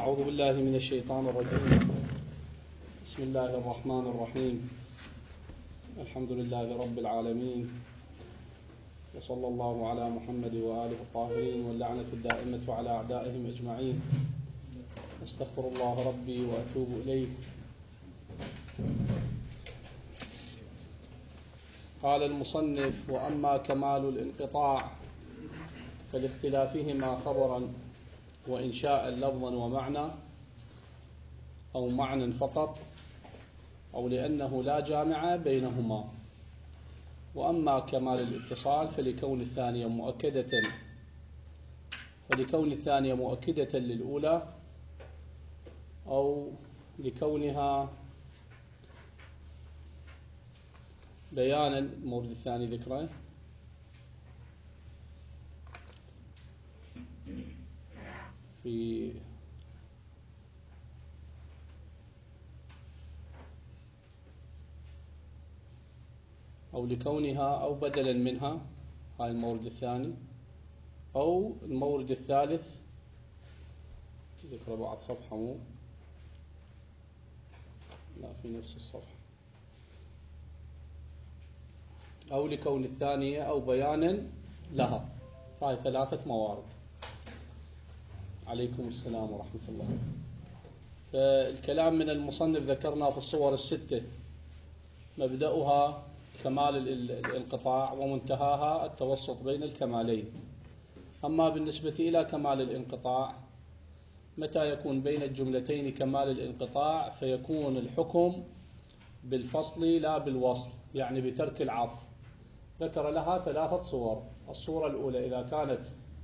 أعوذ بالله من الشيطان الرجيم. بسم الله الرحمن الرحيم. الحمد لله رب العالمين، وصلى الله على محمد وآله الطاهرين، واللعنة الدائمة على أعدائهم أجمعين. أستغفر الله ربي وأتوب إليه. قال المصنف: وأما كمال الانقطاع فلاختلافهما خبرا وإنشاء لفظا ومعنى، أو معنى فقط، أو لأنه لا جامع بينهما. وأما كمال الاتصال فلكون الثانية مؤكدة للأولى، أو لكونها بيانا. المورد الثاني ذكره في أو لكونها أو بدلا منها، هاي المورد الثاني. أو المورد الثالث ذكر بعد صفحة، مو لا في نفس الصفحة. أو لكون الثانية أو بيانا لها. هاي ثلاثة موارد. عليكم السلام ورحمة الله. فالكلام من المصنف ذكرنا في الصور الستة، مبدأها كمال الانقطاع ومنتهاها التوسط بين الكمالين. أما بالنسبة إلى كمال الانقطاع، متى يكون بين الجملتين كمال الانقطاع؟ فيكون الحكم بالفصل لا بالوصل، يعني بترك العطف. ذكر لها ثلاثة صور. الصورة الأولى إذا كانت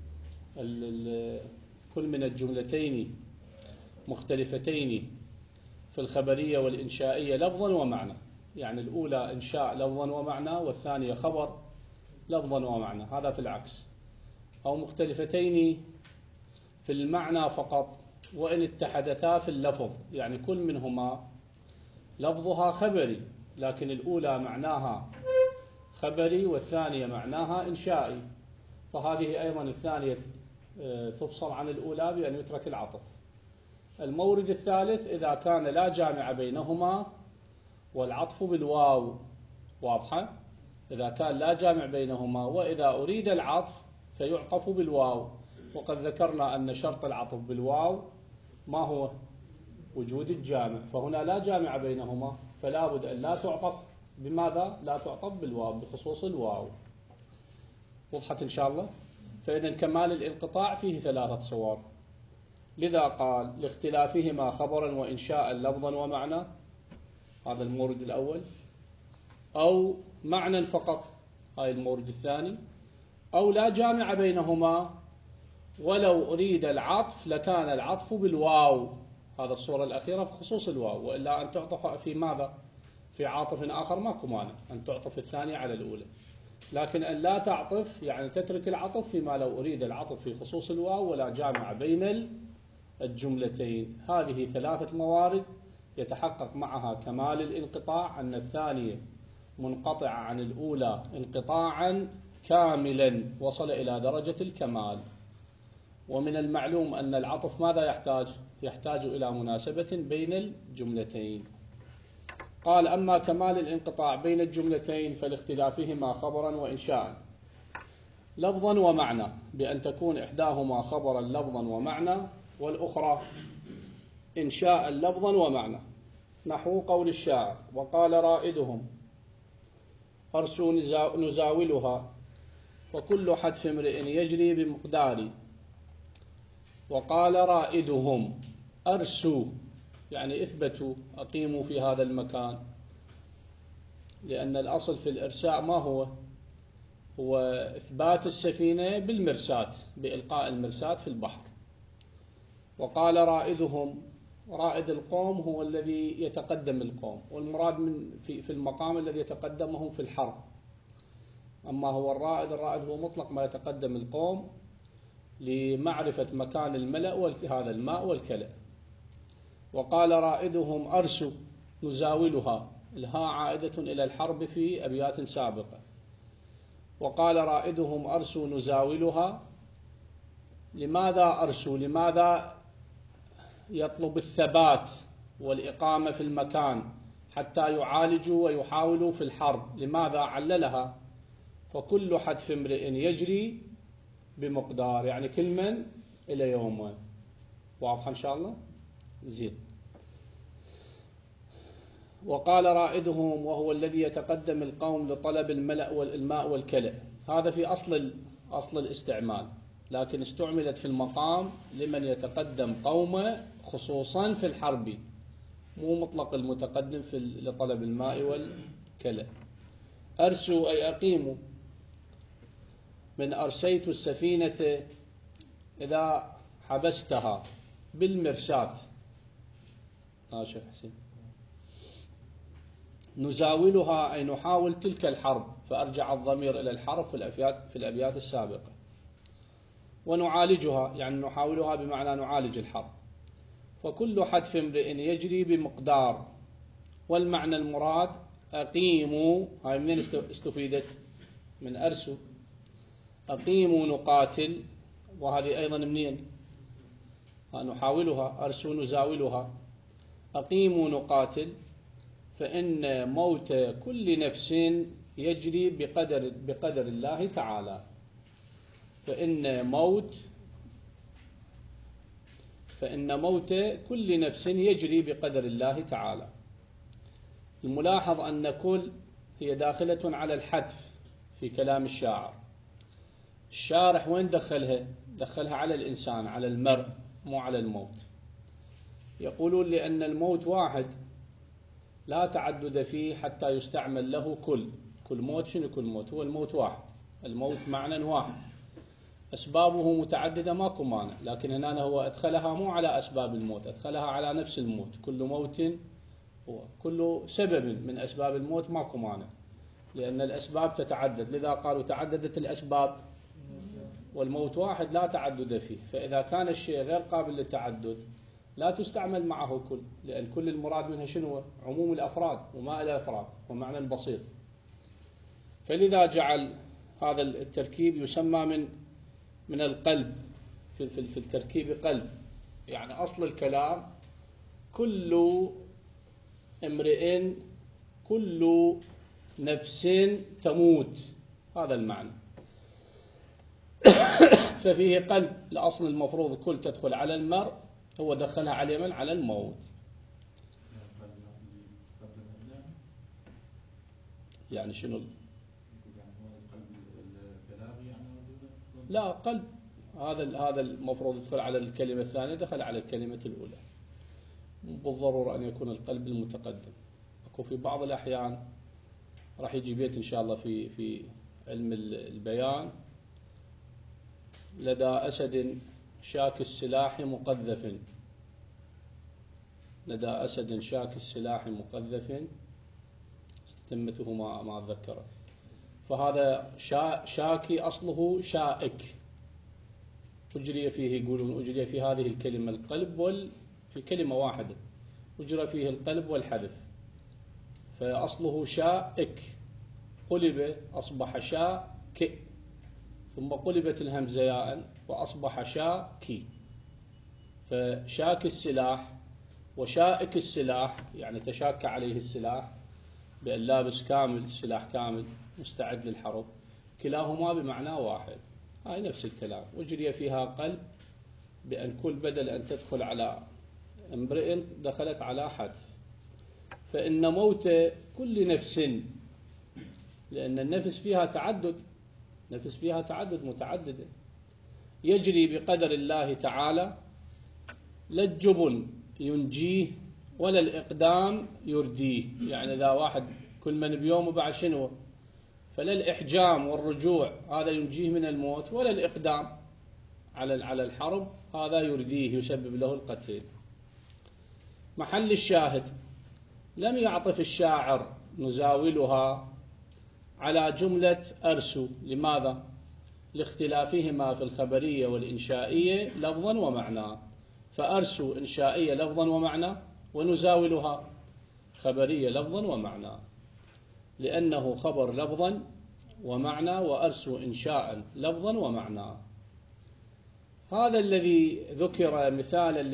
كل من الجملتين مختلفتين في الخبرية والإنشائية لفظا ومعنى، يعني الأولى إنشاء لفظا ومعنى، والثانية خبر لفظا ومعنى، هذا في العكس. أو مختلفتين في المعنى فقط وإن اتحدتا في اللفظ، يعني كل منهما لفظها خبري لكن الأولى معناها خبري والثانية معناها إنشائي، فهذه أيضا الثانية تفصل عن الأولى بأن يترك العطف. المورد الثالث إذا كان لا جامع بينهما والعطف بالواو، واضحة؟ إذا كان لا جامع بينهما وإذا أريد العطف فيعطف بالواو. وقد ذكرنا أن شرط العطف بالواو ما هو؟ وجود الجامع، فهنا لا جامع بينهما، فلا بد أن لا تعطف. بماذا؟ لا تعطف بالواو، بخصوص الواو. وضحت إن شاء الله؟ فإذا كمال الانقطاع فيه ثلاثة صور. لذا قال: لاختلافهما خبرا وإنشاء لفظا ومعنى، هذا المورد الأول. أو معنى فقط، هاي المورد الثاني. أو لا جامع بينهما ولو أريد العطف لكان العطف بالواو، هذا الصورة الأخيرة في خصوص الواو. وإلا أن تعطف في ماذا؟ في عاطف آخر ماكو مانع أن تعطف الثانية على الأولى، لكن أن لا تعطف يعني تترك العطف فيما لو أريد العطف في خصوص الواو ولا جامع بين الجملتين. هذه ثلاثة موارد يتحقق معها كمال الانقطاع، أن الثانية منقطعة عن الأولى انقطاعا كاملا وصل إلى درجة الكمال. ومن المعلوم أن العطف ماذا يحتاج؟ يحتاج إلى مناسبة بين الجملتين. قال: أما كمال الانقطاع بين الجملتين فلاختلافهما خبرا وإنشاء لفظا ومعنى، بأن تكون إحداهما خبرا لفظا ومعنى والأخرى إنشاء لفظا ومعنى. نحو قول الشاعر: وقال رائدهم أرسوا نزاولها، وكل حتف امرئ يجري بمقداري. وقال رائدهم أرسوا يعني اثبتوا، أقيموا في هذا المكان، لأن الأصل في الإرساء ما هو؟ هو إثبات السفينة بالمرساة، بإلقاء المرساة في البحر. وقال رائدهم، رائد القوم هو الذي يتقدم القوم، والمراد في المقام الذي يتقدمهم في الحرب. أما هو الرائد هو مطلق ما يتقدم القوم لمعرفة مكان الملأ وهذا الماء والكلأ. وقال رائدهم أرسوا نزاولها، الهاء عائدة إلى الحرب في أبيات سابقة. وقال رائدهم أرسوا نزاولها، لماذا أرسوا؟ لماذا يطلب الثبات والإقامة في المكان حتى يعالجوا ويحاولوا في الحرب. لماذا عللها؟ فكل حتف امرئ يجري بمقدار، يعني كل من إلى يومه. واضح إن شاء الله؟ زين. وقال رائدهم وهو الذي يتقدم القوم لطلب الماء والكلأ. هذا في أصل الاستعمال، لكن استعملت في المقام لمن يتقدم قومه خصوصا في الحرب، مو مطلق المتقدم لطلب الماء والكلأ. أرسوا أي أقيموا، من أرسيت السفينة إذا حبستها بالمرساة. شيخ حسين. نزاولها أي نحاول تلك الحرب، فأرجع الضمير إلى الحرب في الأبيات السابقة. ونعالجها يعني نحاولها بمعنى نعالج الحرب. فكل حتف امرئ يجري بمقدار. والمعنى المراد أقيموا، هاي منين استفيدت؟ من أرسو. أقيموا نقاتل، وهذه أيضا منين؟ نحاولها. أرسو نزاولها. أقيموا نقاتل، فإن موت كل نفس يجري بقدر الله تعالى. فإن موت كل نفس يجري بقدر الله تعالى. الملاحظ أن كل هي داخلة على الحتف في كلام الشاعر. الشارح وين دخلها على الإنسان، على المرء، مو على الموت. يقولون لأن الموت واحد لا تعدد فيه حتى يستعمل له كل موت. شنو كل موت؟ هو الموت واحد. الموت معنى واحد، أسبابه متعددة ماكو مانع، لكن هنا هو أدخلها مو على أسباب الموت، أدخلها على نفس الموت. كل موت هو كل سبب من أسباب الموت ماكو مانع، لأن الأسباب تتعدد. لذا قالوا تعددت الأسباب والموت واحد لا تعدد فيه. فإذا كان الشيء غير قابل للتعدد لا تستعمل معه كل، لأن كل المراد منها شنو؟ عموم الأفراد وما إلى أفراد ومعنى بسيط. فلذا جعل هذا التركيب يسمى من القلب. في التركيب قلب، يعني أصل الكلام كل امرئ كل نفس تموت، هذا المعنى. ففيه قلب. الأصل المفروض كل تدخل على المرء، هو دخلها على من؟ على الموت. يعني شنو؟ لا، قلب هذا المفروض يدخل على الكلمة الثانية، دخل على الكلمة الأولى. بالضرورة أن يكون القلب المتقدم. أكو في بعض الأحيان راح يجي بيت إن شاء الله في علم البيان: لدى أسد شاك السلاح مقذف. لدى أسد شاك السلاح مقذف، تتمته ما أتذكره. فهذا شاكي أصله شائك، أجري فيه، يقولون أجري في هذه الكلمة القلب في كلمة واحدة أجرى فيه القلب والحذف. فأصله شائك، قلب أصبح شاك، ثم قلبت الهمزة ياء فأصبح شاكي. فشاك السلاح وشائك السلاح يعني تشاك عليه السلاح بأن لابس كامل، السلاح كامل مستعد للحرب، كلاهما بمعنى واحد. هاي نفس الكلام. أجري فيها قلب بأن كل بدل أن تدخل على امرئ دخلت على حذف. فإن موت كل نفس، لأن النفس فيها تعدد، نفس فيها تعدد متعددة، يجري بقدر الله تعالى. لا الجبن ينجيه ولا الإقدام يرديه. يعني إذا واحد كل من بيوم وبعد شنو، فلا الإحجام والرجوع هذا ينجيه من الموت، ولا الإقدام على الحرب هذا يرديه يسبب له القتل. محل الشاهد: لم يعطف الشاعر نزاولها على جملة أرسو. لماذا؟ لاختلافهما في الخبرية والإنشائية لفظا ومعنى. فأرسو إنشائية لفظا ومعنى، ونزاولها خبرية لفظا ومعنى، لأنه خبر لفظا ومعنى، وأرسو إنشاء لفظا ومعنى. هذا الذي ذكر مثالا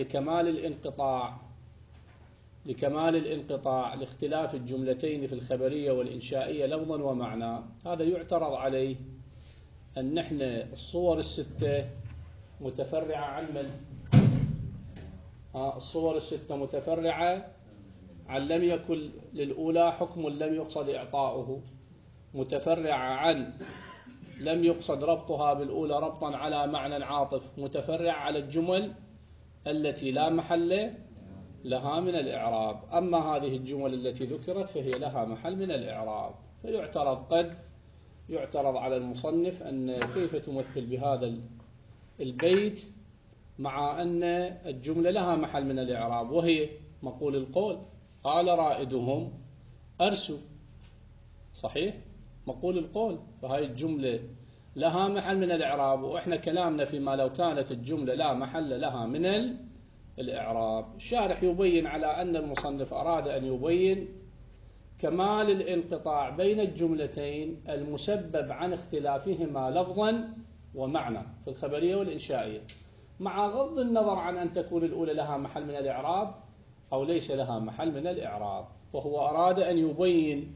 لكمال الانقطاع لاختلاف الجملتين في الخبرية والإنشائية لفظا ومعنى، هذا يعترض عليه أن نحن الصور الستة متفرعة عن من؟ الصور الستة متفرعة عن لم يكن للأولى حكم لم يقصد إعطاؤه، متفرعة عن لم يقصد ربطها بالأولى ربطا على معنى عاطف، متفرعة على الجمل التي لا محل لها من الإعراب. أما هذه الجمل التي ذكرت فهي لها محل من الإعراب، قد يعترض على المصنف أن كيف تمثل بهذا البيت مع أن الجملة لها محل من الإعراب، وهي مقول القول قال رائدهم أرسوا، صحيح مقول القول، فهاي الجملة لها محل من الإعراب، وإحنا كلامنا فيما لو كانت الجملة لا محل لها من الإعراب. الشارح يبين على أن المصنف أراد أن يبين كمال الانقطاع بين الجملتين المسبب عن اختلافهما لفظا ومعنى في الخبرية والإنشائية، مع غض النظر عن أن تكون الأولى لها محل من الإعراب أو ليس لها محل من الإعراب. وهو أراد أن يبين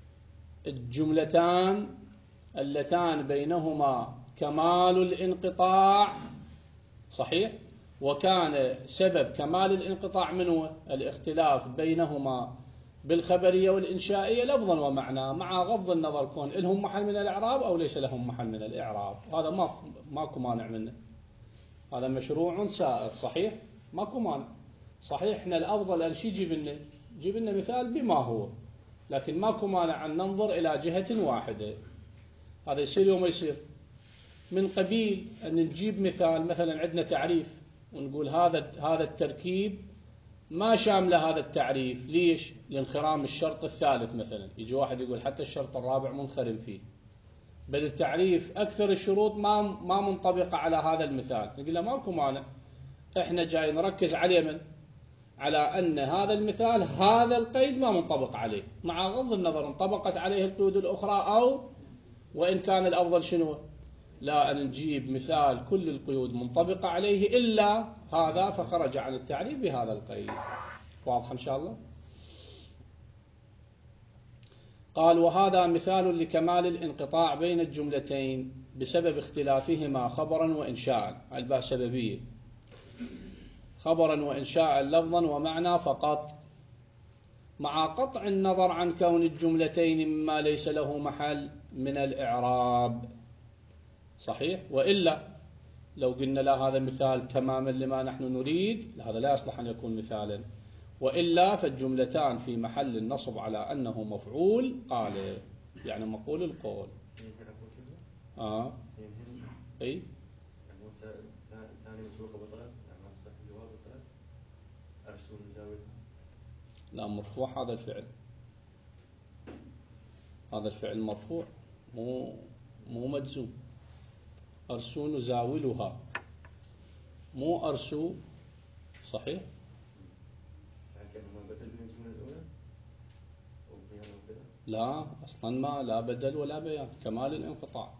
الجملتان اللتان بينهما كمال الانقطاع، صحيح، وكان سبب كمال الانقطاع منه الاختلاف بينهما بالخبرية والإنشائية لفظا ومعنى، مع غض النظر كون لهم محل من الإعراب أو ليس لهم محل من الإعراب. هذا ماكو مانع منه، هذا مشروع سائغ، صحيح ماكو مانع. صحيح احنا الأفضل أن شي جيب لنا مثال بما هو، لكن ماكو مانع أن ننظر إلى جهة واحدة. هذا يصير يوم يصير من قبيل أن نجيب مثلا عندنا تعريف ونقول هذا التركيب ما شامل هذا التعريف، ليش؟ لانخرام الشرط الثالث مثلا، يجي واحد يقول حتى الشرط الرابع منخرم فيه، بل التعريف أكثر الشروط ما منطبقة على هذا المثال، نقول له ماكو مانع، احنا جاي نركز على على أن هذا المثال هذا القيد ما منطبق عليه، مع غض النظر انطبقت عليه القيود الأخرى أو وإن كان الأفضل شنو؟ لا، أن نجيب مثال كل القيود منطبقة عليه إلا هذا فخرج عن التعريف بهذا القيد. واضح إن شاء الله؟ قال وهذا مثال لكمال الانقطاع بين الجملتين بسبب اختلافهما خبرا وإنشاء، الباء سببية، خبرا وإنشاء لفظا ومعنى فقط، مع قطع النظر عن كون الجملتين مما ليس له محل من الإعراب، صحيح. وإلا لو قلنا لا هذا مثال تماما لما نحن نريد، هذا لا يصلح أن يكون مثالا، وإلا فالجملتان في محل النصب على أنه مفعول قال، يعني مقول القول. أي لا، مرفوع هذا الفعل، هذا الفعل مرفوع مو مجزوم. أرسو نزاولها، مو أرسو، صحيح. لا أصلا ما لا بدل ولا بيان، كمال الانقطاع،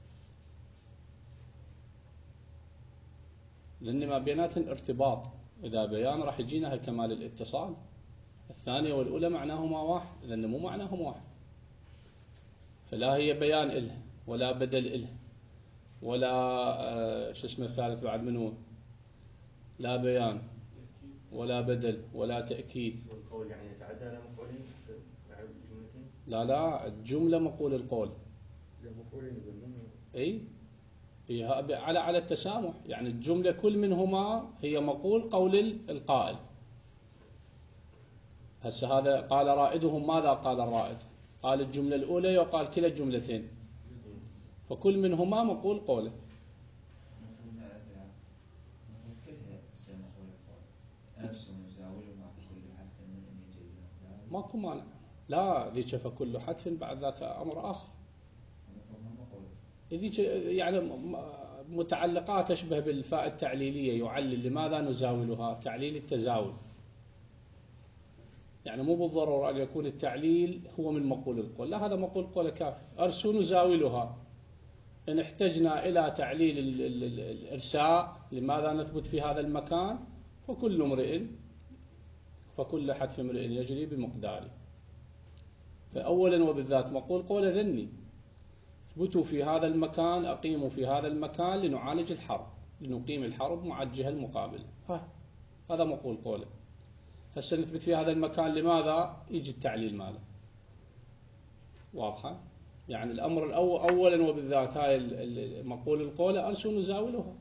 لأن ما بيناتهم ارتباط، إذا بيان راح يجينا كمال الاتصال، الثانية والأولى معناهما واحد، لأن مو معناهم واحد، فلا هي بيان إله ولا بدل إله ولا شو اسمه الثالث بعد منه، لا بيان ولا بدل ولا تأكيد. والقول يعني يتعدى على مفعولين مع الجملتين؟ لا الجملة مقول القول. أي على التسامح، يعني الجملة كل منهما هي مقول قول القائل. هسه هذا قال رائدهم، ماذا قال الرائد؟ قال الجملة الأولى وقال كلا الجملتين، فكل منهما مقول قوله. ماكو مانع، لا ذيك فكل حتف بعد ذاك أمر آخر، ذيك يعني متعلقات تشبه بالفاء التعليلية، يعلل لماذا نزاولها، تعليل التزاول، يعني مو بالضرورة أن يكون التعليل هو من مقول القول، لا هذا مقول قول كافي، أرسو نزاولها، إن احتجنا إلى تعليل الإرساء لماذا نثبت في هذا المكان، فكل حدث امرئ يجري بمقداره. فأولا وبالذات مقول قول ذني، اثبتوا في هذا المكان، أقيموا في هذا المكان لنعالج الحرب، لنقيم الحرب مع الجهة المقابلة. هذا مقول قوله. هسه نثبت في هذا المكان لماذا، يجي التعليل ماله. واضحة؟ يعني الأمر الأول أولا وبالذات هاي مقول القولة أرسوا نزاولها.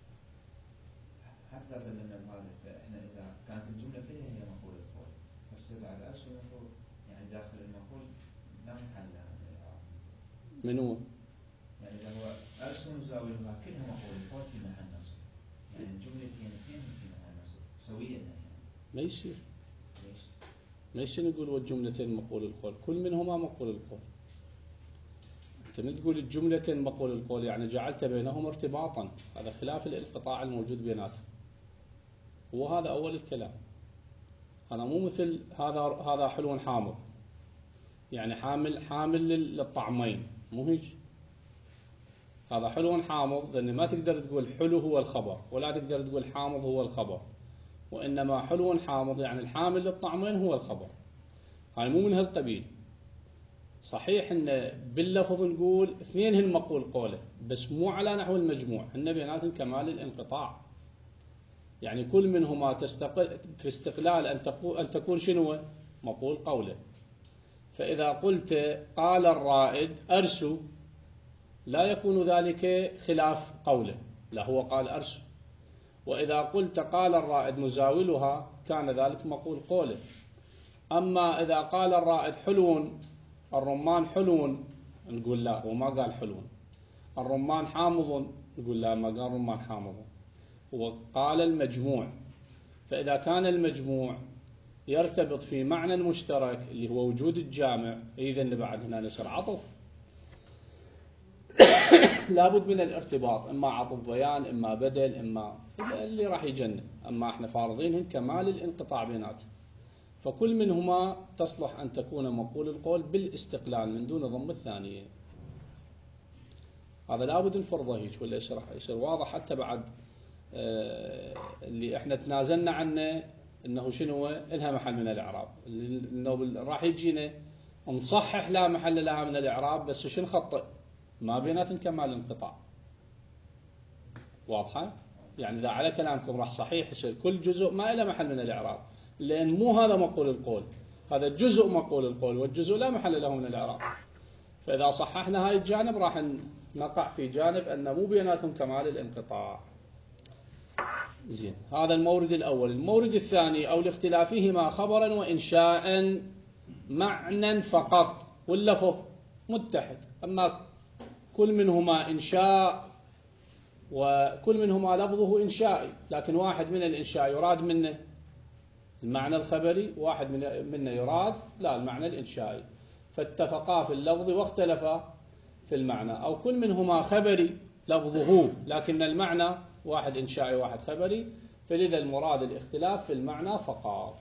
حتى سلمنا بهذا، فإحنا إذا كانت الجملة كلها هي مقول القول، بس بعد أرسوا المفروض يعني داخل المقول لا محل لها من الإعراب. من هو؟ يعني إذا هو أرسوا نزاولها كلها مقول القول في محل نصب، يعني الجملتين اثنين في محل نصب سوية يعني. ما يصير. ليش؟ ما يصير نقول والجملتين مقول القول، كل منهما مقول القول. تقول الجملتين مقول القول يعني جعلت بينهم ارتباطا، هذا خلاف الانقطاع الموجود بيناتهم. وهذا أول الكلام. أنا مو مثل هذا حلو حامض، يعني حامل للطعمين، مو هيك. هذا حلو حامض، لأن ما تقدر تقول حلو هو الخبر، ولا تقدر تقول حامض هو الخبر، وإنما حلو حامض يعني الحامل للطعمين هو الخبر. هاي مو من هالقبيل. صحيح ان باللفظ نقول اثنين هن مقول قوله، بس مو على نحو المجموع، هن بيناتهم كمال الانقطاع. يعني كل منهما في استقلال أن تكون شنو مقول قوله. فإذا قلت قال الرائد أرسو، لا يكون ذلك خلاف قوله، لا هو قال أرسو. وإذا قلت قال الرائد نزاولها، كان ذلك مقول قوله. أما إذا قال الرائد حلو، الرمان حلو، نقول لا هو ما قال حلو. الرمان حامض، نقول لا ما قال رمان حامض، هو قال المجموع. فإذا كان المجموع يرتبط في معنى مشترك اللي هو وجود الجامع، إذن بعد هنا نصير عطف. لابد من الارتباط، إما عطف بيان، إما بدل، إما اللي راح يجنن. أما احنا فارضين كمال الانقطاع بيناتهم، فكل منهما تصلح أن تكون مقول القول بالاستقلال من دون ضم الثانية. هذا لابد نفرضه هيك، ولا يصير واضح حتى بعد اللي احنا تنازلنا عنه انه شنو إلها محل من الاعراب، انه راح يجينا نصحح لا محل لها من الاعراب، بس شنو نخطئ ما بيناتهم كمال الانقطاع. واضحه؟ يعني اذا على كلامكم راح صحيح يصير كل جزء ما له محل من الاعراب، لان مو هذا مقول القول، هذا جزء مقول القول، والجزء لا محل له من الاعراب. فاذا صححنا هاي الجانب راح نقع في جانب ان مو بيناتهم كمال الانقطاع. زين، هذا المورد الأول. المورد الثاني أو لاختلافهما خبرا وإنشاء معنى فقط، واللفظ متحد، أما كل منهما إنشاء وكل منهما لفظه إنشائي، لكن واحد من الإنشاء يراد منه المعنى الخبري، واحد منه يراد لا المعنى الإنشائي، فاتفقا في اللفظ واختلفا في المعنى. أو كل منهما خبري لفظه، لكن المعنى واحد إنشائي واحد خبري، فلذا المراد الاختلاف في المعنى فقط.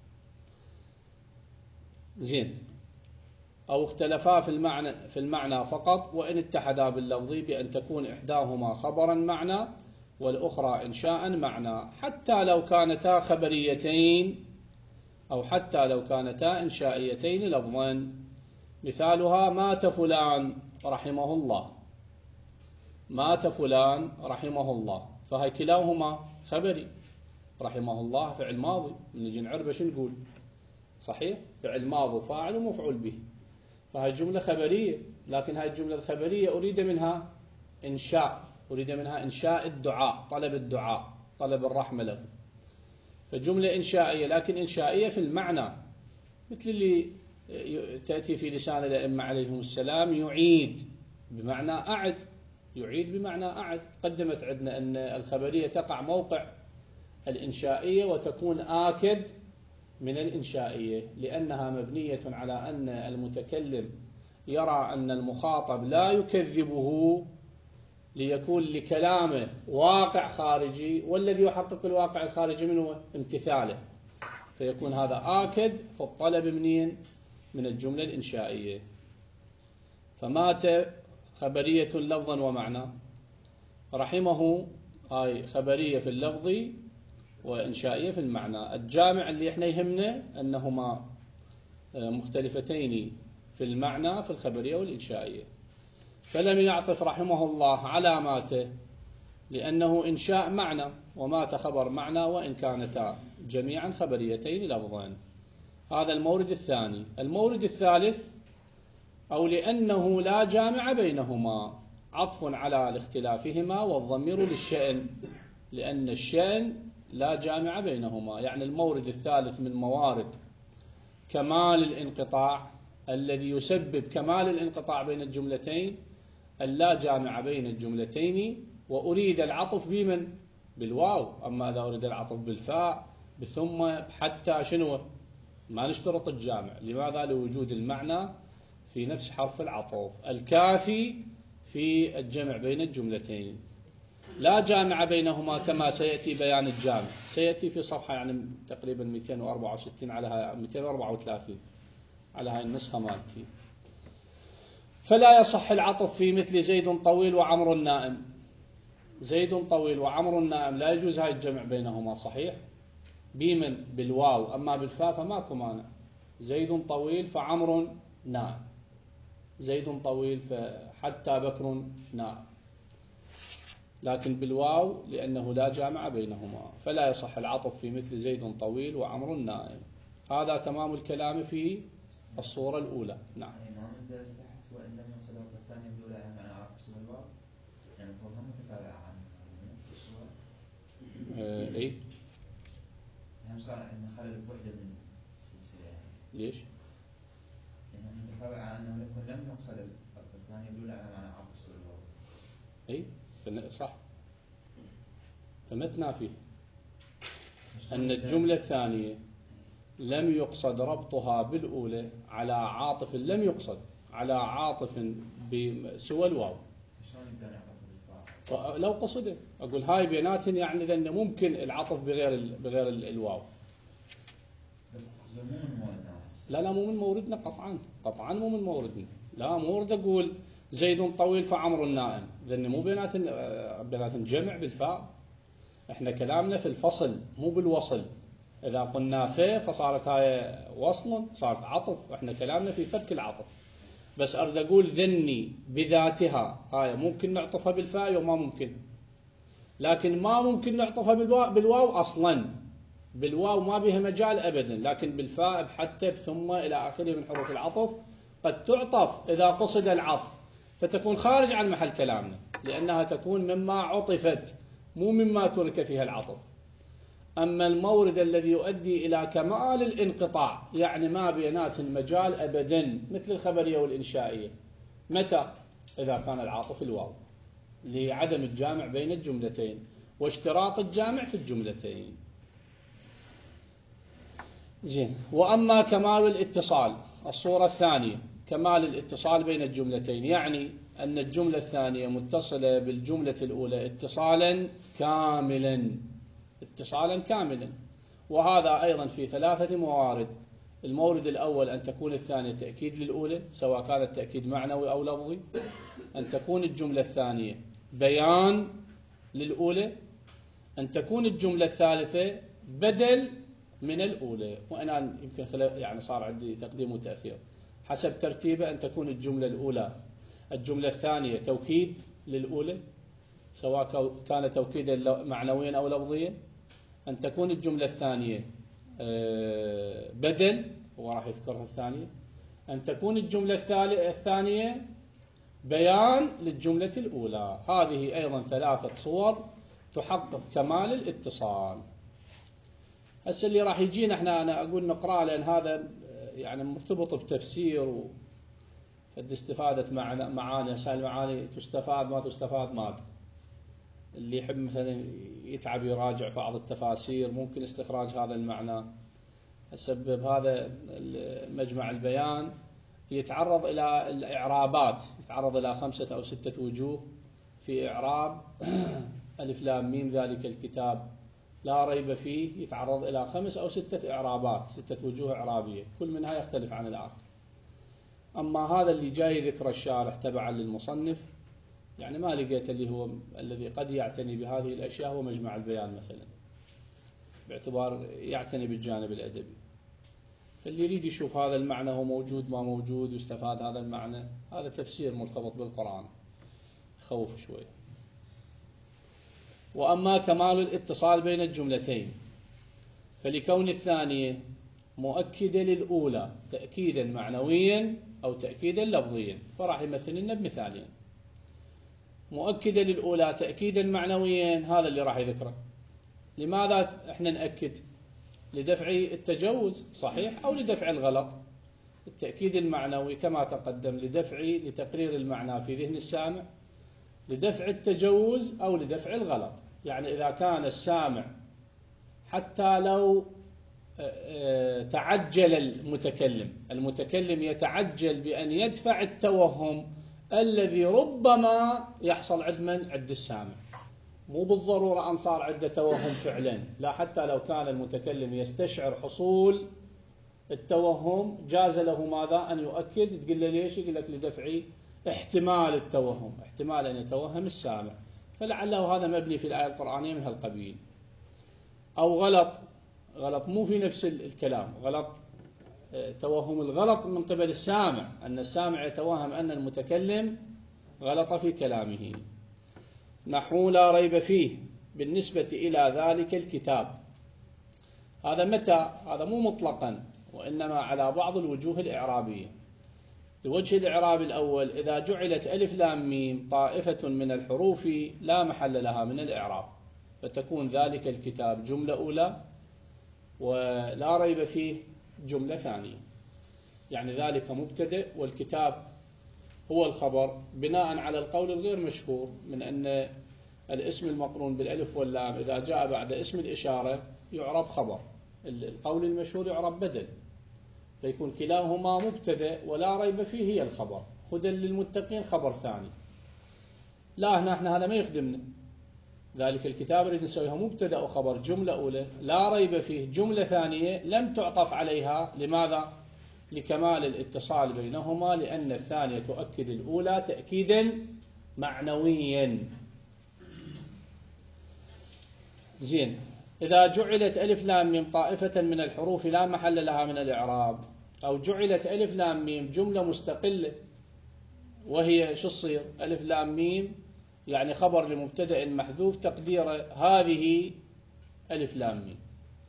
زين، أو اختلفا في المعنى فقط، وإن اتحدا باللفظ بأن تكون إحداهما خبرا معنى والأخرى إنشاء معنى، حتى لو كانتا خبريتين أو حتى لو كانتا إنشائيتين لفظا. مثالها مات فلان رحمه الله، مات فلان رحمه الله، فهي كلاهما خبري. رحمه الله فعل ماضي، من نجي نعربه شو نقول؟ صحيح، فعل ماضي فاعل ومفعول به، فهي جملة خبرية. لكن هاي الجملة الخبرية أريد منها إنشاء الدعاء، طلب الدعاء، طلب الرحمة له، فجملة إنشائية، لكن إنشائية في المعنى، مثل اللي تأتي في لسان الأئمة عليهم السلام يعيد بمعنى أعد، يعيد بمعنى أعد. قدمت عندنا أن الخبرية تقع موقع الإنشائية وتكون آكد من الإنشائية، لأنها مبنية على أن المتكلم يرى أن المخاطب لا يكذبه ليكون لكلامه واقع خارجي، والذي يحقق الواقع الخارجي منه امتثاله، فيكون هذا آكد في الطلب منين؟ من الجملة الإنشائية. فمات خبرية لفظا ومعنى. رحمه هاي خبرية في اللفظ وإنشائية في المعنى. الجامع اللي احنا يهمنا أنهما مختلفتين في المعنى في الخبرية والإنشائية. فلم يعطف رحمه الله علاماته لأنه إنشاء معنى ومات خبر معنى وإن كانتا جميعا خبريتين لفظا. هذا المورد الثاني. المورد الثالث أو لأنه لا جامع بينهما، عطف على الاختلافهما والضمير للشأن، لأن الشأن لا جامع بينهما. يعني المورد الثالث من موارد كمال الانقطاع الذي يسبب كمال الانقطاع بين الجملتين اللا جامع بين الجملتين، وأريد العطف بمن؟ بالواو. أما إذا أريد العطف بالفاء بثم حتى شنو؟ ما نشترط الجامع. لماذا؟ لوجود المعنى في نفس حرف العطف الكافي في الجمع بين الجملتين. لا جامع بينهما كما سيأتي بيان الجامع، سيأتي في صفحة يعني تقريبا 264 على 234 على هاي النسخة مالتي. فلا يصح العطف في مثل زيد طويل وعمر نائم. زيد طويل وعمر نائم لا يجوز هاي الجمع بينهما، صحيح؟ بمن؟ بالواو. أما بالفاء فماكو مانع. زيد طويل فعمر نائم، زيد طويل فحتى بكر نائم، لكن بالواو لأنه لا جامع بينهما. فلا يصح العطف في مثل زيد طويل وعمر نائم. هذا تمام الكلام في الصورة الأولى. نعم. إمام الدرجة تحت وإن لم يقصد الربط الثانية بدون معنى عاطف اسم الواو، يعني المفروض هم متتابعة عن الصورة. إيه؟ هم صار عندنا خلل بوحدة من السلسلة يعني. ليش؟ لأنهم متتابعة أنه لم يقصد الربط الثانية بدون معنى عاطف اسم الواو. إيه؟ صح. فمتنا فيه أن الجملة الثانية لم يقصد ربطها بالأولى على عاطف، لم يقصد على عاطف بسوى الواو. لو قصده أقول هاي بيناتن يعني لأنه ممكن العطف بغير الواو. بس مو من موردنا. لا مو من موردنا قطعا مو من موردنا. لا مو ورد أقول زيد طويل فعمر نائم، لأنه مو بيناتن جمع بالفاء. احنا كلامنا في الفصل مو بالوصل. إذا قلنا فصارت هاي وصل، صارت عطف. احنا كلامنا في فك العطف. بس أريد أقول ذني بذاتها هاي ممكن نعطفها بالفاء وما ممكن، لكن ما ممكن نعطفها بالواو أصلا. بالواو ما بها مجال أبدا، لكن بالفاء حتى بثم إلى آخره من حروف العطف قد تعطف إذا قصد العطف، فتكون خارج عن محل كلامنا، لأنها تكون مما عطفت مو مما ترك فيها العطف. أما المورد الذي يؤدي إلى كمال الانقطاع يعني ما بينات المجال أبدا، مثل الخبرية والإنشائية، متى؟ إذا كان العاطف الواو لعدم الجامع بين الجملتين واشتراط الجامع في الجملتين. زين. وأما كمال الاتصال، الصورة الثانية كمال الاتصال بين الجملتين، يعني أن الجملة الثانية متصلة بالجملة الأولى اتصالا كاملا، وهذا أيضا في 3 موارد. المورد الأول أن تكون الثانية تأكيد للأولى سواء كانت تأكيد معنوي أو لفظي، أن تكون الجملة الثانية بيان للأولى، أن تكون الجملة الثالثة بدل من الأولى. وأنا يمكن يعني صار عندي تقديم وتأخير حسب ترتيبه. أن تكون الجملة الثانية توكيد للأولى سواء كان توكيدا معنويا أو لفظيا. أن تكون الجملة الثانية بدل، وراح يذكرها الثانية. أن تكون الجملة الثانية بيان للجملة الأولى. هذه أيضا 3 صور تحقق كمال الاتصال. هسه اللي راح يجينا أنا أقول نقرأ، لأن هذا يعني مرتبط بتفسير استفادة معاني. هسه المعاني تستفاد ما تستفاد ما أدري. اللي يحب مثلا يتعب يراجع في بعض التفاسير ممكن استخراج هذا المعنى. السبب هذا مجمع البيان يتعرض إلى الإعرابات، يتعرض إلى 5 أو 6 وجوه في إعراب ألف لام ميم ذلك الكتاب لا ريب فيه. يتعرض إلى 5 أو 6 إعرابات، 6 وجوه إعرابية، كل منها يختلف عن الآخر. أما هذا اللي جاي ذكر الشارح تبعا للمصنف يعني ما لقيت اللي هو الذي قد يعتني بهذه الأشياء هو مجمع البيان مثلا، باعتبار يعتني بالجانب الأدبي. فاللي يريد يشوف هذا المعنى هو موجود ما موجود واستفاد هذا المعنى، هذا تفسير مرتبط بالقرآن خوف شوي. وأما كمال الاتصال بين الجملتين فلكون الثانية مؤكدة للأولى تأكيدا معنويا أو تأكيدا لفظيا، فراح يمثل لنا بمثالين. مؤكدة للأولى تأكيدا معنويا هذا اللي راح يذكره. لماذا احنا نأكد؟ لدفع التجوز صحيح أو لدفع الغلط. التأكيد المعنوي كما تقدم لتقرير المعنى في ذهن السامع، لدفع التجوز أو لدفع الغلط. يعني إذا كان السامع حتى لو تعجل المتكلم يتعجل بأن يدفع التوهم الذي ربما يحصل عند السامع، مو بالضرورة أن صار عنده توهم فعلا، لا، حتى لو كان المتكلم يستشعر حصول التوهم جاز له ماذا؟ أن يؤكد. تقول له ليش؟ يقول لك لدفع احتمال التوهم، احتمال أن يتوهم السامع، فلعله هذا مبني في الآية القرآنية من هالقبيل. أو غلط مو في نفس الكلام، غلط توهم الغلط من قبل السامع، أن السامع يتوهم أن المتكلم غلط في كلامه. نحو لا ريب فيه بالنسبة إلى ذلك الكتاب. هذا متى؟ هذا مو مطلقا، وإنما على بعض الوجوه الإعرابية. الوجه الإعرابي الأول: إذا جعلت ألف لام ميم طائفة من الحروف لا محل لها من الإعراب، فتكون ذلك الكتاب جملة أولى، ولا ريب فيه جملة ثانية. يعني ذلك مبتدأ والكتاب هو الخبر، بناء على القول الغير مشهور من أن الاسم المقرون بالألف واللام إذا جاء بعد اسم الإشارة يعرب خبر، القول المشهور يعرب بدل، فيكون كلاهما مبتدأ ولا ريب فيه هي الخبر. هدى للمتقين خبر ثاني. لا، هنا هذا ما يخدمنا. ذلك الكتاب نريد نسويها مبتدأ وخبر، جملة أولى، لا ريب فيه جملة ثانية لم تعطف عليها. لماذا؟ لكمال الاتصال بينهما، لأن الثانية تؤكد الأولى تأكيدا معنويا. زين. إذا جعلت ألف لام ميم طائفة من الحروف لا محل لها من الإعراب، أو جعلت ألف لام ميم جملة مستقلة، وهي شو تصير؟ ألف لام ميم يعني خبر لمبتدأ محذوف تقديره هذه ألف لام ميم،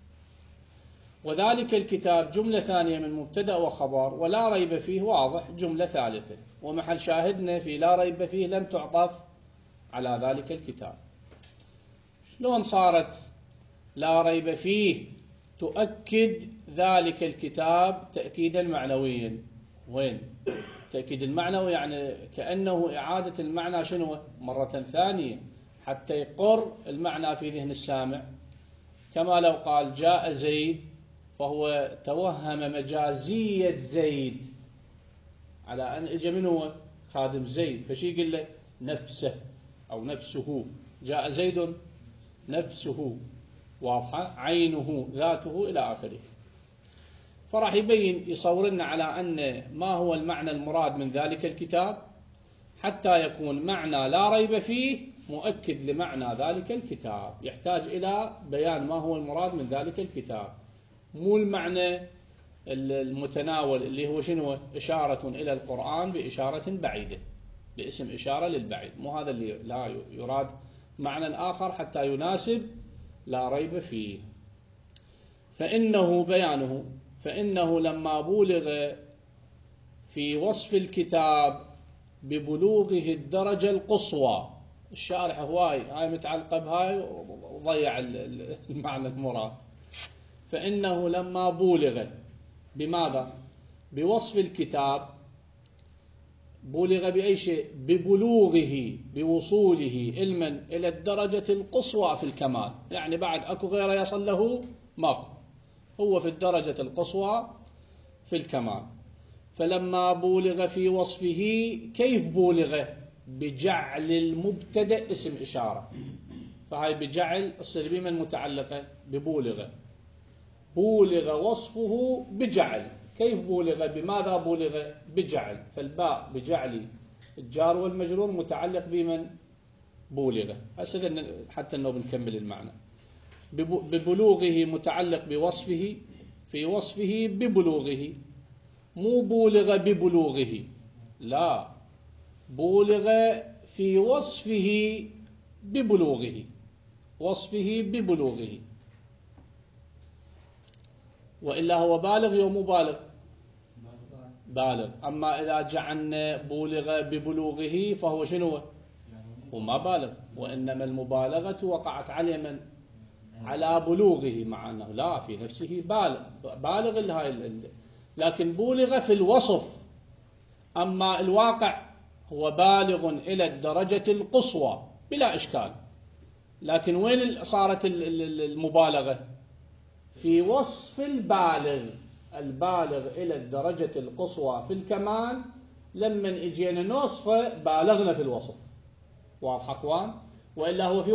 وذلك الكتاب جملة ثانية من مبتدأ وخبر، ولا ريب فيه واضح جملة ثالثة. ومحل شاهدنا في لا ريب فيه لم تعطف على ذلك الكتاب. شلون صارت لا ريب فيه تؤكد ذلك الكتاب تأكيدا معنويا؟ وين تأكيد المعنوي؟ يعني كأنه إعادة المعنى شنو مرة ثانية حتى يقر المعنى في ذهن السامع. كما لو قال جاء زيد فهو توهم مجازية زيد على أن إجا من هو خادم زيد، فشي يقول له نفسه أو نفسه. جاء زيد نفسه واضحة، عينه ذاته إلى آخره. فراح يبين يصور لنا على أن ما هو المعنى المراد من ذلك الكتاب حتى يكون معنى لا ريب فيه مؤكد لمعنى ذلك الكتاب. يحتاج إلى بيان ما هو المراد من ذلك الكتاب، مو المعنى المتناول اللي هو شنو؟ إشارة إلى القرآن بإشارة بعيدة، باسم إشارة للبعيد، مو هذا اللي لا يراد. معنى آخر حتى يناسب لا ريب فيه. فإنه لما بولغ في وصف الكتاب ببلوغه الدرجة القصوى، الشارح هاي متعلقة بهاي وضيع المعنى المراد. فإنه لما بولغ بماذا؟ بوصف الكتاب. بولغ بأي شيء؟ ببلوغه، بوصوله علما إلى الدرجة القصوى في الكمال، يعني بعد أكو غيره يصل له ماكو، هو في الدرجة القصوى في الكمال. فلما بولغ في وصفه، كيف بولغ؟ بجعل المبتدأ اسم إشارة، فهاي بجعل تصير بمن متعلقة؟ ببولغ. بولغ وصفه بجعل، كيف بولغ؟ بماذا بولغ؟ بجعل. فالباء بجعل الجار والمجرور متعلق بمن؟ بولغ. هسه حتى انه بنكمل المعنى. ببلوغه متعلق بوصفه، في وصفه ببلوغه، مو بولغ ببلوغه، لا، بولغ في وصفه ببلوغه، وصفه ببلوغه، وإلا هو بالغ أو مبالغ؟ بالغ. أما إذا جعلنا بولغ ببلوغه فهو شنو؟ هو ما بالغ، وإنما المبالغة وقعت على من؟ على بلوغه، مع أنه لا في نفسه بالغ لكن بولغ في الوصف. أما الواقع هو بالغ إلى الدرجة القصوى بلا إشكال، لكن وين صارت المبالغة؟ في وصف البالغ. البالغ إلى الدرجة القصوى في الكمال، لما اجينا نوصفه بالغنا في الوصف. واضح أخوان؟ وإلا هو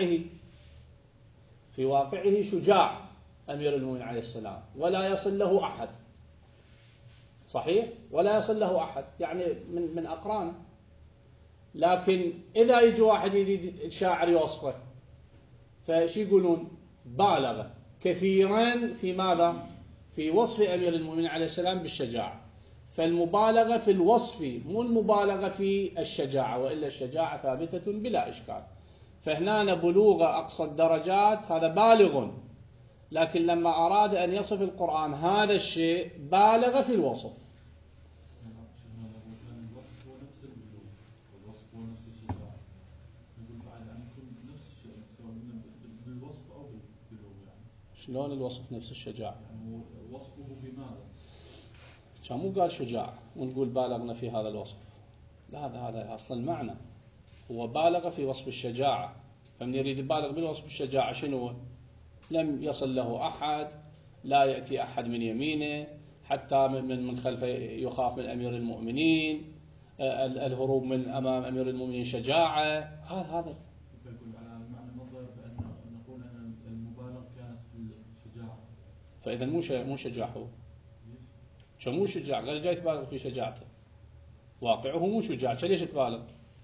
في واقعه شجاع أمير المؤمنين عليه السلام، ولا يصل له أحد، صحيح؟ ولا يصل له أحد، يعني من أقرانه. لكن إذا يجي واحد يريد شاعر يوصفه، فشي يقولون؟ بالغ كثيرا في ماذا؟ في وصف أمير المؤمنين عليه السلام بالشجاعة. فالمبالغة في الوصف مو المبالغة في الشجاعة، وإلا الشجاعة ثابتة بلا إشكال. فهنا بلوغ أقصى الدرجات هذا بالغ، لكن لما أراد أن يصف القرآن هذا الشيء بالغ في الوصف. شلون الوصف نفس الشجاعة؟ يعني وصفه بماذا؟ كان مو قال شجاع ونقول بالغنا في هذا الوصف، لا، هذا أصل المعنى. هو بالغ في وصف الشجاعة، فمن يريد يبالغ بالوصف الشجاعة شنو؟ لم يصل له أحد، لا يأتي أحد من يمينه، حتى من خلفه يخاف من أمير المؤمنين، الهروب من أمام أمير المؤمنين شجاعة. هذا فيقول على المعنى نظر بأن نقول أن المبالغة كانت في الشجاعة. فإذا مو شجاع هو. شو مو شجاع؟ غير جاي تبالغ في شجاعته، واقعه مو شجاع، ليش تبالغ؟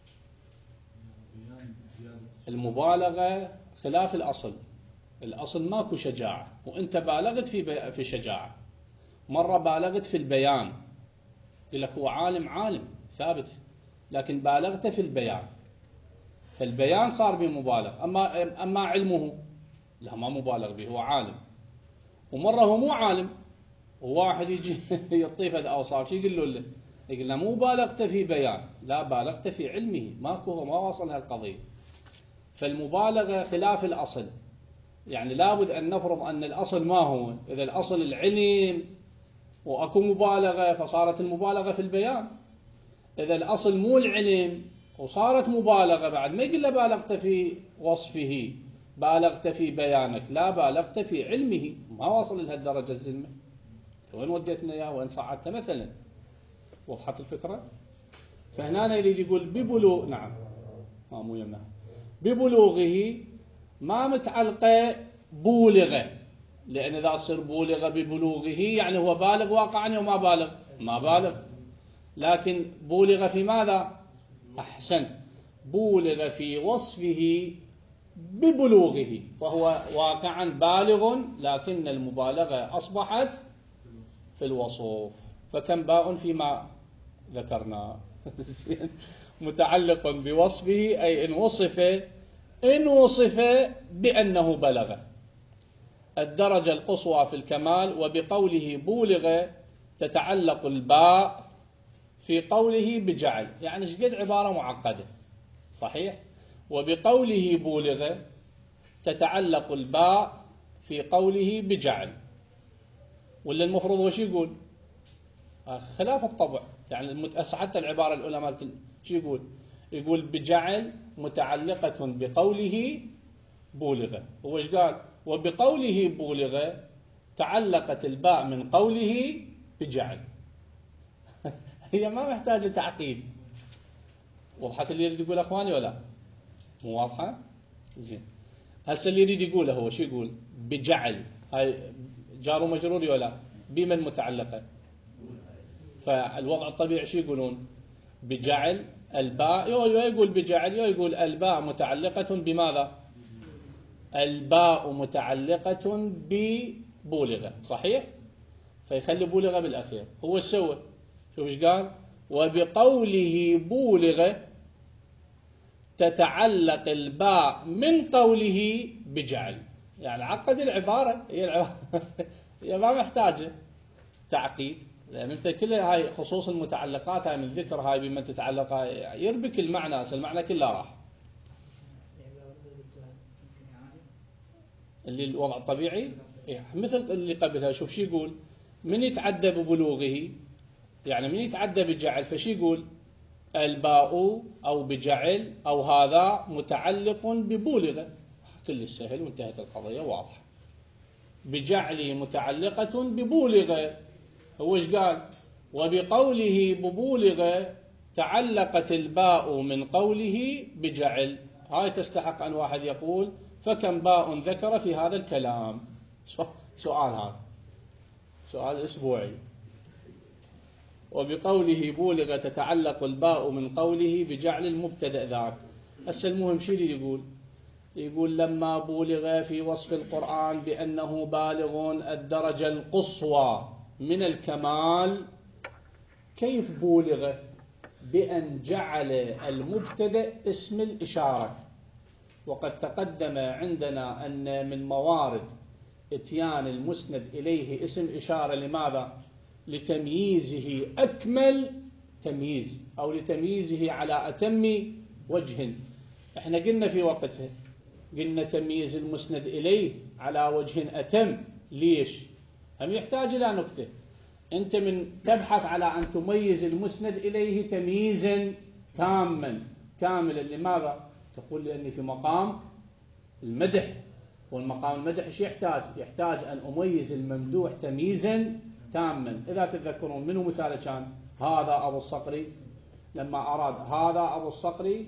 المبالغة خلاف الأصل. الأصل ماكو شجاعة، وأنت بالغت في شجاعة. مرة بالغت في البيان، يقول لك هو عالم ثابت، لكن بالغت في البيان، فالبيان صار بمبالغ. أما علمه لا، ما مبالغ به، هو عالم. ومرة هو مو عالم، وواحد يجي يطيف الأوصاف، شو يقول له؟ يقول له مو بالغت في بيان، لا، بالغت في علمه، ما وصل هالقضية. فالمبالغة خلاف الأصل. يعني لابد أن نفرض أن الأصل ما هو. إذا الأصل العلم وأكو مبالغة فصارت المبالغة في البيان. إذا الأصل مو العلم وصارت مبالغة، بعد ما يقول له بالغت في وصفه، بالغت في بيانك، لا، بالغت في علمه، ما وصل لهالدرجة الزلمة. وين وديتنا إياه؟ وين صعدته مثلا؟ وضحت الفكرة؟ فهنا يريد يقول ببلوغ، نعم، مو يمنع ببلوغه، ما متعلقة بولغة، لأن إذا صار بولغ ببلوغه يعني هو بالغ واقعا وما بالغ؟ ما بالغ. لكن بولغ في ماذا؟ أحسن، بولغ في وصفه ببلوغه، فهو واقعا بالغ، لكن المبالغة أصبحت في الوصف. فكم باء فيما ذكرنا. متعلق بوصفه، أي إن وصف بأنه بلغ الدرجة القصوى في الكمال. وبقوله بولغ تتعلق الباء في قوله بجعل، يعني شقد عبارة معقدة، صحيح؟ وبقوله بولغ تتعلق الباء في قوله بجعل، ولا المفروض وش يقول؟ خلاف الطبع. يعني حتى العبارة العلماء شو يقول بجعل متعلقة بقوله بولغ. هو ايش قال؟ وبقوله بولغ تعلقت الباء من قوله بجعل. هي ما محتاجة تعقيد. وضحت اللي يريد يقول اخواني ولا مو واضحة؟ زين. هسه اللي يريد يقوله هو شو يقول؟ بجعل، هاي جار ومجرور ولا بمن متعلقة؟ فالوضع الطبيعي شو يقولون؟ بجعل الباء، يقول بجعل، يقول الباء متعلقة بماذا؟ الباء متعلقة ببولغة، صحيح؟ فيخلي بولغة بالأخير. هو سوى شوف ايش قال؟ وبقوله بولغة تتعلق الباء من قوله بجعل. يعني عقد العبارة، هي ما محتاجة تعقيد، لأن أنت كل هاي خصوص المتعلقات هاي من ذكر هاي بما تتعلق يربك المعنى، المعنى كله راح. اللي الوضع الطبيعي مثل اللي قبلها. شوف شو يقول؟ من يتعدى ببلوغه، يعني من يتعدى بجعل، فشي يقول؟ الباء أو بجعل أو هذا متعلق ببولغة، كل السهل وانتهت القضية واضحة. بجعل متعلقة ببولغة. هو ايش قال؟ وبقوله ببولغة تعلقت الباء من قوله بجعل. هاي تستحق أن واحد يقول فكم باء ذكر في هذا الكلام؟ سؤال، هذا سؤال أسبوعي. وبقوله بولغ تتعلق الباء من قوله بجعل المبتدأ ذاك. هسه المهم شو اللي يقول لما بولغ في وصف القرآن بأنه بالغ الدرجة القصوى من الكمال، كيف بولغ بأن جعل المبتدأ اسم الإشارة؟ وقد تقدم عندنا أن من موارد اتيان المسند إليه اسم إشارة لماذا؟ لتمييزه أكمل تمييز، أو لتمييزه على أتم وجه. احنا قلنا في وقتها، قلنا تمييز المسند إليه على وجه أتم. ليش؟ هم يحتاج إلى نكتة. أنت من تبحث على أن تميز المسند إليه تمييزا كاملا، لماذا؟ تقول لأني في مقام المدح، والمقام المدح ايش يحتاج؟ يحتاج أن أميز الممدوح تمييزا تاما. إذا تتذكرون منه مثال كان هذا أبو الصقري، لما أراد هذا أبو الصقري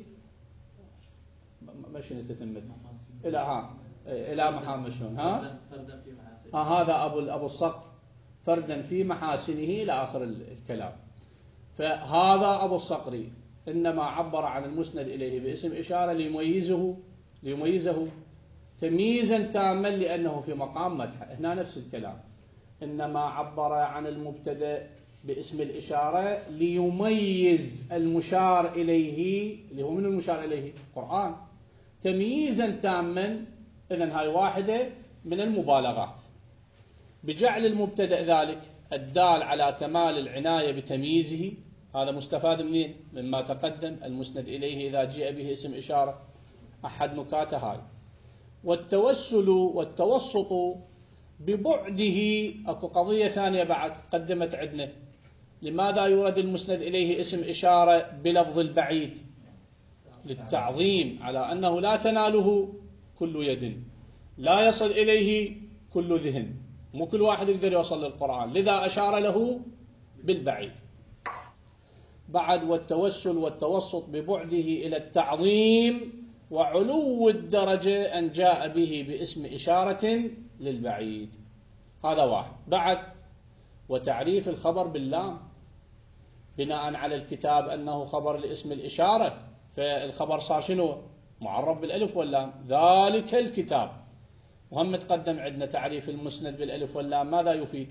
مشي تتمت إلى محامد شلون هذا أبو الصقر فردا في محاسنه إلى آخر الكلام. فهذا أبو الصقري إنما عبر عن المسند إليه باسم إشارة ليميزه تمييزا تاما لأنه في مقام مدح. هنا نفس الكلام، إنما عبر عن المبتدأ باسم الإشارة ليميز المشار إليه، اللي هو من المشار إليه؟ القرآن، تمييزا تاما. إذن هاي واحدة من المبالغات. بجعل المبتدأ ذلك الدال على كمال العناية بتمييزه. هذا مستفاد منين؟ مما تقدم المسند إليه إذا جاء به اسم إشارة. أحد نكاته هاي. والتوسل والتوسط ببعده، أكو قضية ثانية بعد قدمت عندنا. لماذا يورد المسند إليه اسم إشارة بلفظ البعيد؟ للتعظيم، على أنه لا تناله كل يد، لا يصل إليه كل ذهن، مو كل واحد يقدر يوصل للقرآن، لذا أشار له بالبعيد. بعد والتوسل والتوسط ببعده إلى التعظيم وعلو الدرجة أن جاء به باسم إشارة للبعيد. هذا واحد. بعد وتعريف الخبر باللام بناء على الكتاب أنه خبر لاسم الإشارة، فالخبر صار شنو؟ معرب بالألف واللام، ذلك الكتاب. وهم تقدم عندنا تعريف المسند بالألف واللام ماذا يفيد؟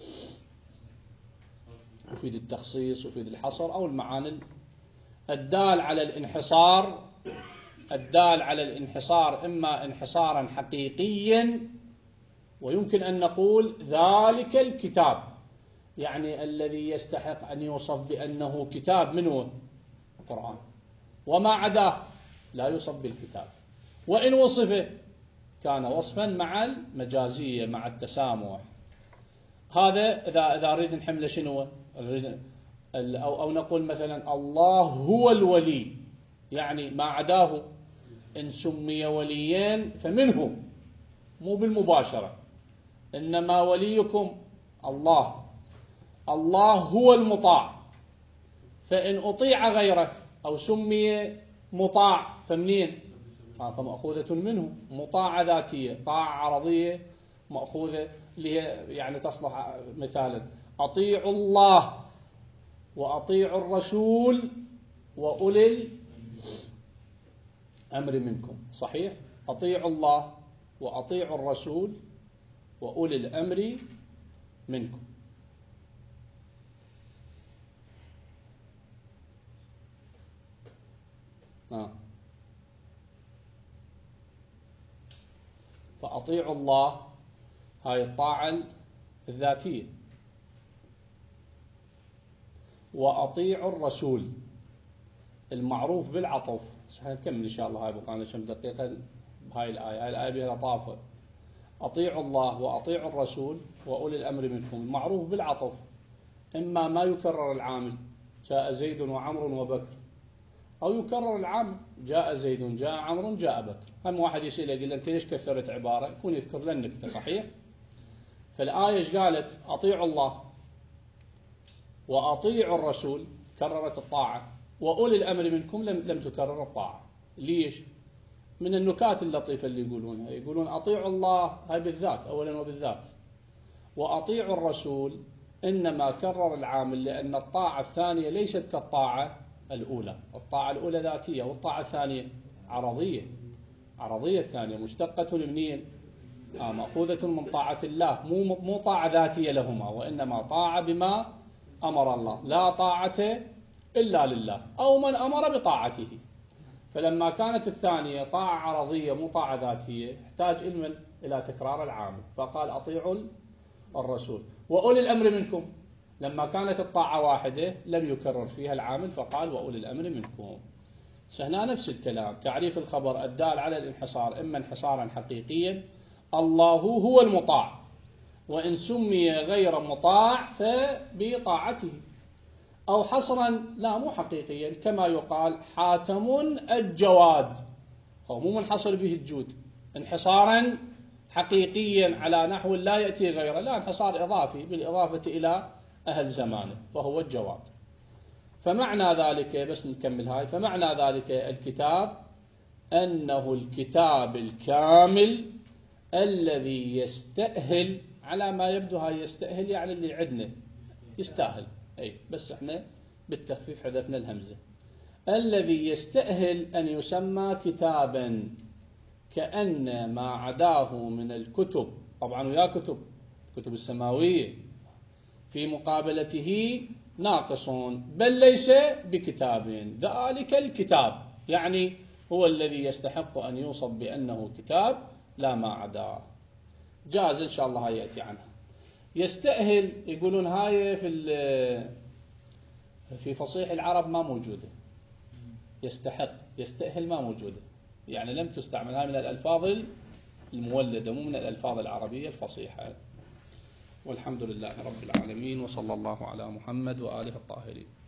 يفيد التخصيص، يفيد الحصر أو المعاني. الدال على الانحصار إما انحصارا حقيقيا، ويمكن أن نقول ذلك الكتاب، يعني الذي يستحق أن يوصف بأنه كتاب منه القرآن، وما عداه لا يوصف بالكتاب. وإن وصفه كان وصفا مع المجازية مع التسامح. هذا إذا أريد نحمله شنو؟ أو نقول مثلا الله هو الولي، يعني ما عداه إن سمي وليين فمنه، مو بالمباشرة، إنما وليكم الله. الله هو المطاع، فإن أطيع غيره أو سمي مطاع فمنين؟ فمأخوذة منه. مطاعة ذاتية، طاعة عرضية مأخوذة، اللي هي يعني تصلح مثالا أطيعوا الله وأطيعوا الرسول وأولي الأمر منكم. صحيح؟ أطيعوا الله وأطيعوا الرسول وأولي الأمر منكم. فأطيعوا الله هاي الطاعة الذاتية، وأطيعوا الرسول المعروف بالعطف. نكمل إن شاء الله، هاي بقى كم دقيقة بهاي الآية. هاي الآية بها لطافة. أطيعوا الله وأطيعوا الرسول وأولي الأمر منكم، المعروف بالعطف. إما ما يكرر العامل جاء زيد وعمر وبكر، أو يكرر العامل جاء زيد جاء عمر جاء بكر. هم واحد يسأله يقول أنت ليش كثرت عبارة، يكون يذكر لنا النكتة. صحيح؟ فالآية ايش قالت؟ أطيعوا الله وأطيعوا الرسول، كررت الطاعة، وأولي الأمر منكم لم تكرر الطاعة. ليش؟ من النكات اللطيفة اللي يقولونها، يقولون أطيعوا الله هاي بالذات أولا وبالذات، وأطيعوا الرسول إنما كرر العامل لأن الطاعة الثانية ليست كالطاعة الأولى. الطاعة الأولى ذاتية والطاعة الثانية عرضية. عرضية الثانية مشتقة منين؟ مأخوذة من طاعة الله، مو طاعة ذاتية لهما، وإنما طاعة بما أمر الله، لا طاعة إلا لله أو من أمر بطاعته. فلما كانت الثانية طاعة عرضية مو طاعة ذاتية، يحتاج إلى تكرار العامل، فقال أطيعوا الرسول وأولي الأمر منكم. لما كانت الطاعة واحدة لم يكرر فيها العامل، فقال وأولي الأمر منكم. هنا نفس الكلام، تعريف الخبر الدال على الانحصار إما انحصارا حقيقيا، الله هو المطاع، وإن سمي غير مطاع فبطاعته، أو حصرا لا مو حقيقيا كما يقال حاتم الجواد، هو مو منحصر به الجود، انحصارا حقيقيا على نحو لا يأتي غيره، لا انحصار إضافي بالإضافة إلى أهل زمانه فهو الجواد. فمعنى ذلك، بس نكمل هاي، فمعنى ذلك الكتاب أنه الكتاب الكامل الذي يستأهل، على ما يبدو هاي يستأهل يعني اللي عندنا يستاهل، أي بس احنا بالتخفيف حذفنا الهمزة، الذي يستأهل أن يسمى كتابا، كأن ما عداه من الكتب، طبعا ويا كتب السماوية، في مقابلته ناقص بل ليس بكتاب، ذلك الكتاب يعني هو الذي يستحق أن يوصف بأنه كتاب لا ما عداه. جاز إن شاء الله هاي يأتي عنها. يستأهل يقولون هاي في فصيح العرب ما موجودة، يستحق يستأهل ما موجودة، يعني لم تستعمل، هاي من الألفاظ المولدة مو من الألفاظ العربية الفصيحة. والحمد لله رب العالمين، وصلى الله على محمد وآله الطاهرين.